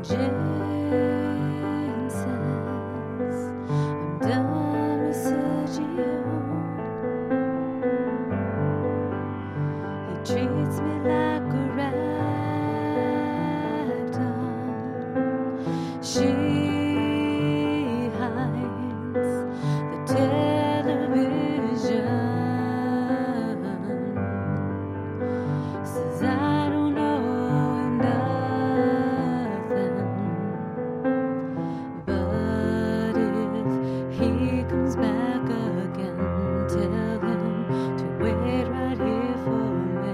Jane says I'm done with Sergio. He treats me like a rag doll. She hides the television. Says I don't know nothing. But if he comes back again, tell him to wait right here for me.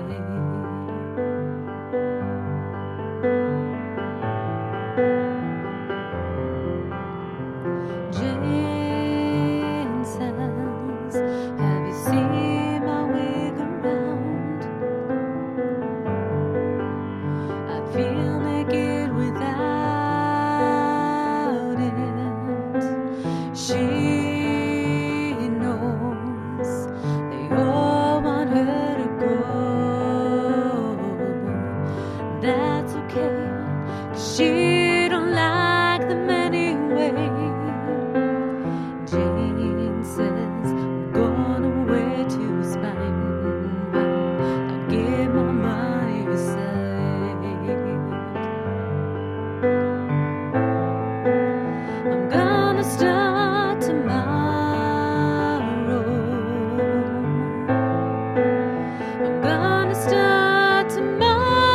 Jane says, have you seen my wig around? I feel naked without it. She knows they all want her to go. That's okay, 'cause she don't like them anyway. Jane says I'm gonna wait till spring when I get my money saved. I'm gonna start tomorrow. I'm gonna start tomorrow.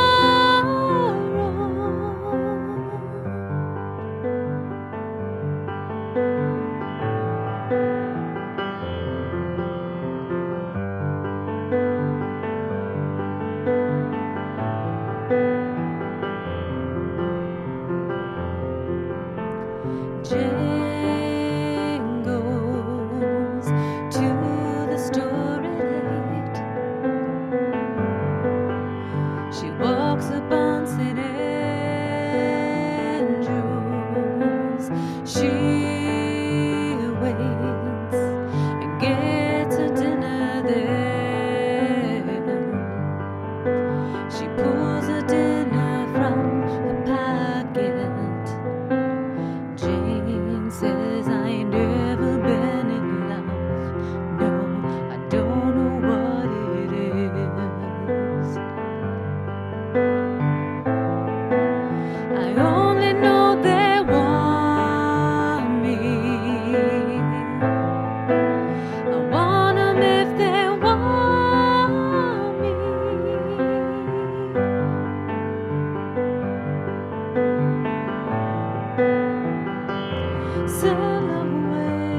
Jane goes to the store at 8. She walks up on St. Andrews. She waits and gets her dinner there. She pulls her dinner from the pocket. Jane says I ain't never been in love. No, I don't know what it is. I only know they want me. I want 'em if they want me. Sail away.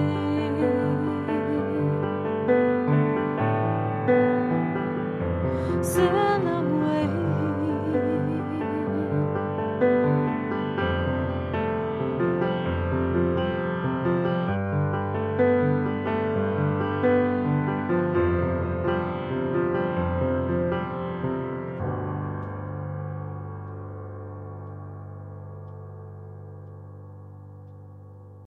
Sail